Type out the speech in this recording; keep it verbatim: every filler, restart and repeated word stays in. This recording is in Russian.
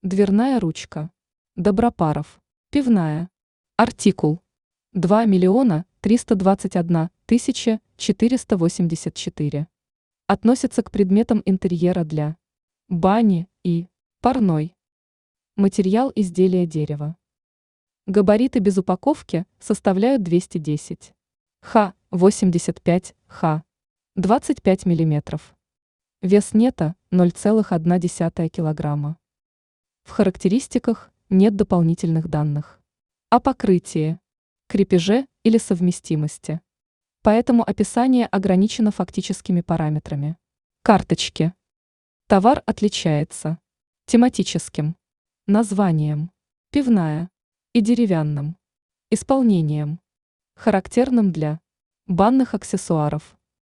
Дверная ручка. Добропаров. Пивная. Артикул. два миллиона триста двадцать одна тысяча четыреста восемьдесят четыре. Относится к предметам интерьера для бани и парной. Материал изделия дерева. Габариты без упаковки составляют двести десять. Х восемьдесят пять Х двадцать пять миллиметров. Вес нета ноль целых одна десятая килограмма. В характеристиках нет дополнительных данных о покрытии, крепеже или совместимости. Поэтому описание ограничено фактическими параметрами. Карточки. Товар отличается тематическим названием, пивная, и деревянным исполнением, характерным для банных аксессуаров.